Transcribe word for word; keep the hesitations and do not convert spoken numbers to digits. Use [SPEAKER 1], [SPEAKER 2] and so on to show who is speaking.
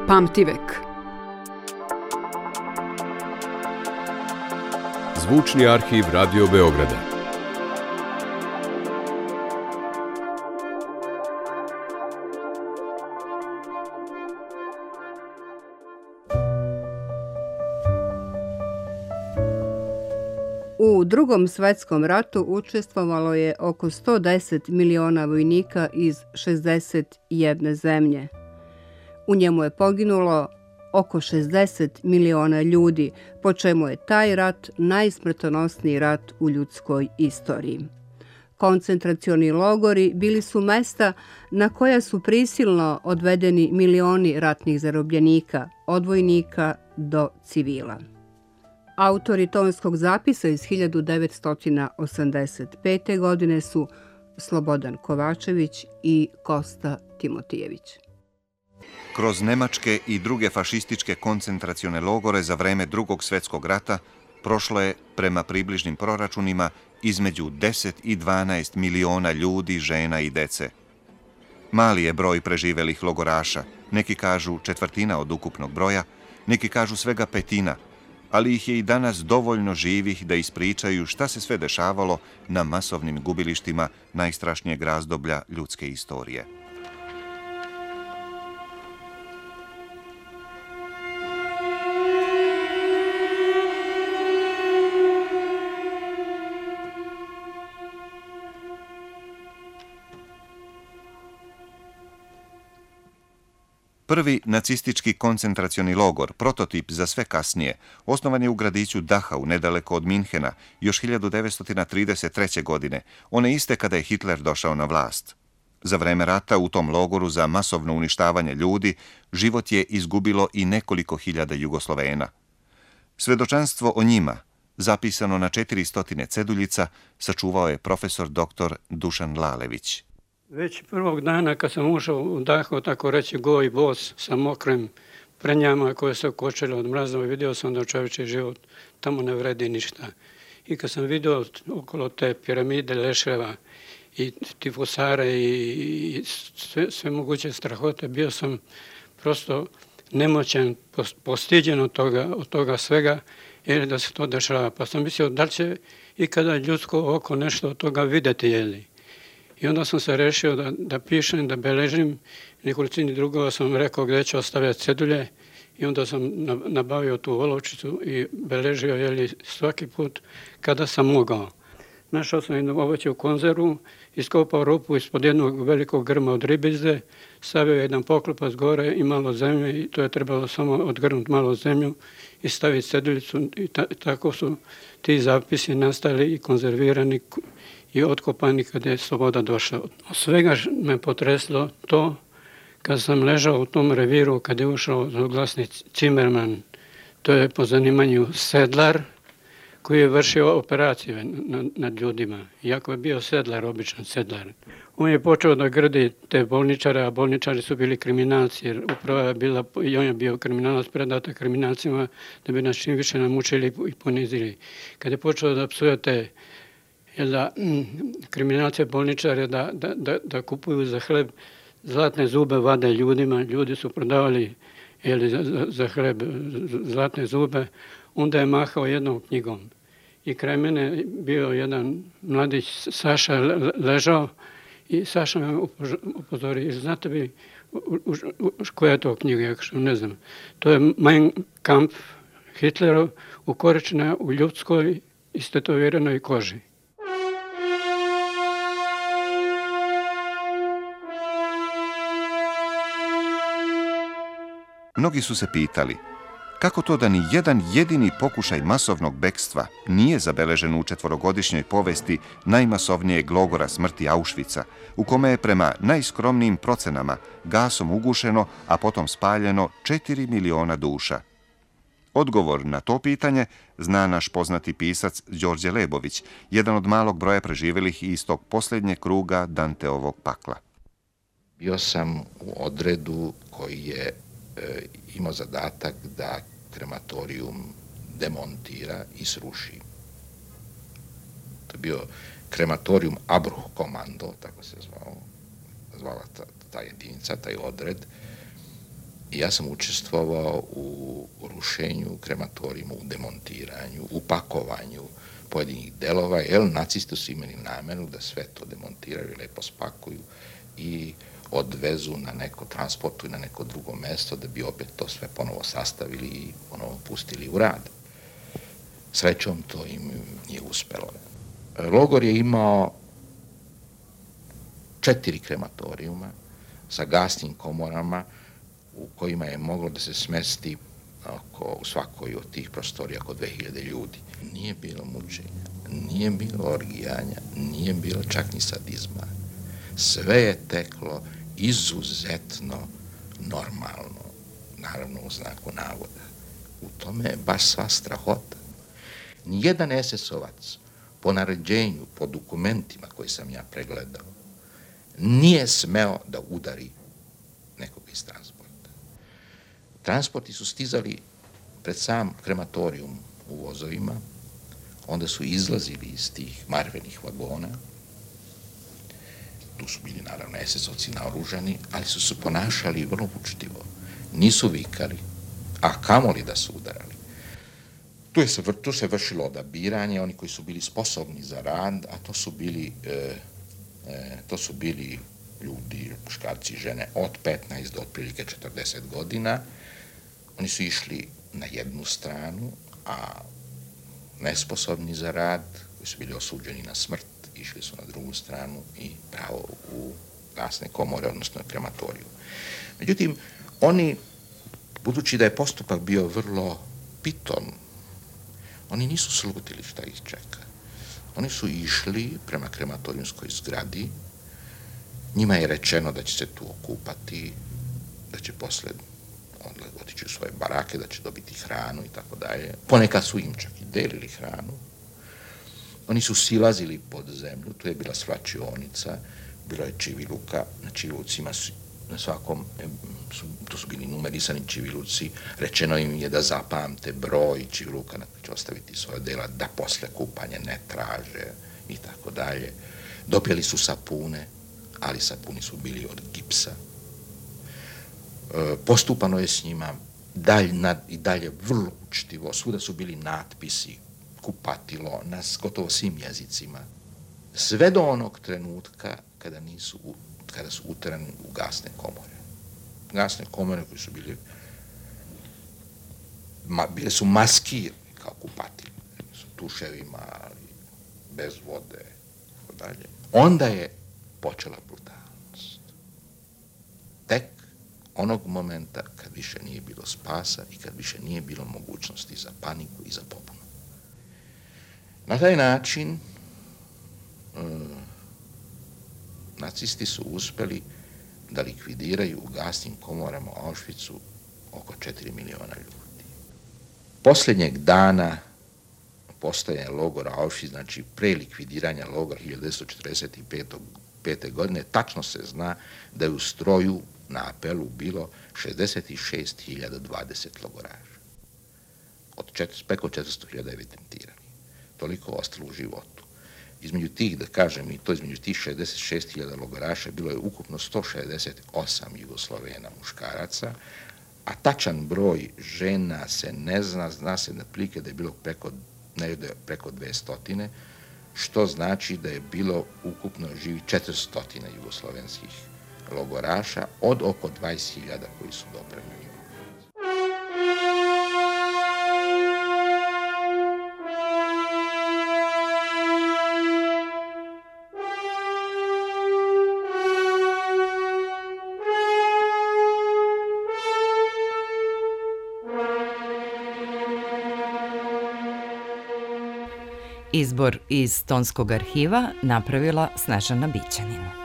[SPEAKER 1] Pamtivek.
[SPEAKER 2] Zvučni arhiv Radio Beograda.
[SPEAKER 3] U Drugom svetskom ratu učestvovalo je oko sto deset miliona vojnika iz šezdeset jedne zemlje. U njemu je poginulo oko šezdeset miliona ljudi, po čemu je taj rat najsmrtonosniji rat u ljudskoj istoriji. Koncentracioni logori bili su mesta na koja su prisilno odvedeni milioni ratnih zarobljenika, od vojnika do civila. Autori tonskog zapisa iz hiljadu devetsto osamdeset pete. godine su Slobodan Kovačević i Kosta Timotijević.
[SPEAKER 4] Kroz nemačke i druge fašističke koncentracione logore za vreme Drugog svjetskog rata prošlo je, prema približnim proračunima, između deset i dvanaest miliona ljudi, žena i dece. Mali je broj preživelih logoraša, neki kažu četvrtina od ukupnog broja, neki kažu svega petina, ali ih je i danas dovoljno živih da ispričaju šta se sve dešavalo na masovnim gubilištima najstrašnijeg razdoblja ljudske istorije. Prvi nacistički koncentracioni logor, prototip za sve kasnije, osnovan je u gradiću Dachau, nedaleko od Minhena, još hiljadu devetsto trideset treće. godine, one iste kada je Hitler došao na vlast. Za vreme rata u tom logoru za masovno uništavanje ljudi život je izgubilo i nekoliko hiljada Jugoslovena. Svedočanstvo o njima, zapisano na četiristo ceduljica, sačuvao je profesor doktor Dušan Lalević.
[SPEAKER 5] Već prvog dana kad sam ušao u Dachau, tako reći goj bos sa mokrim prenjama koje se okočile od mrazova, vidio sam da čovječji život tamo ne vredi ništa. I kad sam vidio okolo te piramide leševa i tifusare i sve, sve moguće strahote, bio sam prosto nemoćan, postiđen od toga, od toga svega, jer da se to dešava. Pa sam mislio da li će ikada ljudsko oko nešto od toga vidjeti, jeli. I onda sam se rešio da, da pišem, da beležim. Nekolicini drugova sam rekao gdje ću ostavljati cedulje i onda sam nabavio tu olovčicu i beležio jeli, svaki put kada sam mogao. Našao sam jednu ovoće u konzervu, iskopao rupu ispod jednog velikog grma od ribize, stavio jedan poklopac gore i malo zemlje i to je trebalo samo odgrnuti malo zemlju i staviti ceduljicu i ta, tako su ti zapisi nastali i konzervirani i otkopani kada je sloboda došla. Od svega me potreslo to kad sam ležao u tom reviru, kad je ušao zloglasni Cimerman, to je po zanimanju sedlar, koji je vršio operacije nad, nad ljudima, iako je bio sedlar, običan sedlar. On je počeo da grdi te bolničare, a bolničari su bili kriminalci, jer upravo je bila, i on je bio kriminalac predata kriminalcima, da bi nas čim više namučili i ponizili. Kad je počeo da psuje te da kriminalce bolničare da, da, da, da kupuju za hleb zlatne zube, vade ljudima, ljudi su prodavali jeli, za, za hleb zlatne zube, onda je mahao jednom knjigom. I kraj mene bio jedan mladić, Saša, ležao i Saša me upozori, znate bi u, u, u, koja je to knjiga, ja kažem, ne znam. To je Mein Kampf Hitlerov, ukorečena u ljudskoj istetoviranoj koži.
[SPEAKER 4] Mnogi su se pitali kako to da ni jedan jedini pokušaj masovnog bekstva nije zabeležen u četvorogodišnjoj povesti najmasovnijeg logora smrti Auschwitza, u kome je prema najskromnijim procenama gasom ugušeno, a potom spaljeno četiri miliona duša. Odgovor na to pitanje zna naš poznati pisac Đorđe Lebović, jedan od malog broja preživelih iz tog posljednjeg kruga Danteovog pakla.
[SPEAKER 6] Bio sam u odredu koji je e, imao zadatak da krematorijum demontira i sruši. To je bio krematorijum Abruch Komando, tako se zvao, zvala ta, ta jedinica, taj odred. I ja sam učestvovao u rušenju krematorijuma, u demontiranju, u pakovanju pojedinih delova, jer nacisti su imali nameru da sve to demontiraju i lepo spakuju i odvezu na neko transportu i na neko drugo mesto da bi opet to sve ponovo sastavili i ponovo pustili u rad. Srećom to im nije uspelo. Logor je imao četiri krematorijuma sa gasnim komorama u kojima je moglo da se smesti oko, u svakoj od tih prostorija oko dve hiljade ljudi. Nije bilo mučenja, nije bilo orgijanja, nije bilo čak ni sadizma. Sve je teklo izuzetno normalno, naravno u znaku navoda. U tome je baš sva strahota. Nijedan es es ovac po naređenju, po dokumentima koje sam ja pregledao, nije smeo da udari nekog iz transporta. Transporti su stizali pred sam krematorijum u vozovima, onda su izlazili iz tih marvenih vagona. Tu su bili naravno es es ovci naoružani, ali su se ponašali vrlo učtivo. Nisu vikali, a kamoli da su udarali. Tu, je se, tu se vršilo odabiranje, oni koji su bili sposobni za rad, a to su bili, e, e, to su bili ljudi, muškarci i žene od petnaest do otprilike četrdeset godina. Oni su išli na jednu stranu, a nesposobni za rad, koji su bili osuđeni na smrt, išli su na drugu stranu i pravo u gasne komore, odnosno krematoriju. Međutim, oni, budući da je postupak bio vrlo pitom, oni nisu slutili šta ih čeka. Oni su išli prema krematorijumskoj zgradi, njima je rečeno da će se tu okupati, da će posle otići u svoje barake, da će dobiti hranu i tako dalje. Ponekad su im čak i delili hranu. Oni su silazili pod zemlju, tu je bila svlačionica, bilo je čiviluka, na čivilucima su, na svakom, su, to su bili numerisani čiviluci, rečeno im je da zapamte broj čiviluka na koji će ostaviti svoje dela, da posle kupanja ne traže i tako dalje. Dobili su sapune, ali sapuni su bili od gipsa. E, postupano je s njima dalj, nad, i dalje vrlo učtivo, svuda su bili natpisi, kupatilo, na gotovo svim jezicima, sve do onog trenutka kada, nisu, kada su uterani u gasne komore. Gasne komore koje su bili, ma, bile su maskirane kao kupatilo, su tuševima, ali bez vode, tako dalje. Onda je počela brutalnost. Tek onog momenta kad više nije bilo spasa i kad više nije bilo mogućnosti za paniku i za pobunu. Na taj način e, nacisti su uspeli da likvidiraju u gasnim komorama u Auschwitzu oko četiri miliona ljudi. Posljednjeg dana postojanja logora Auschwitz, znači pre likvidiranja logora hiljadu devetsto četrdeset pete. godine, tačno se zna da je u stroju na apelu bilo šezdeset šest hiljada dvadeset logoraša. Od četiri, preko četiristo hiljada je evidentirano. Toliko ostalo u životu. Između tih, da kažem i to, između tih šezdeset šest hiljada logoraša bilo je ukupno sto šezdeset osam Jugoslovena muškaraca, a tačan broj žena se ne zna, zna se na plike da je bilo preko, ne, da je preko dvesta, što znači da je bilo ukupno živi četiristo jugoslovenskih logoraša od oko dvadeset hiljada koji su dopremljeni.
[SPEAKER 1] Izbor iz Tonskog arhiva napravila Snežana Bićanin.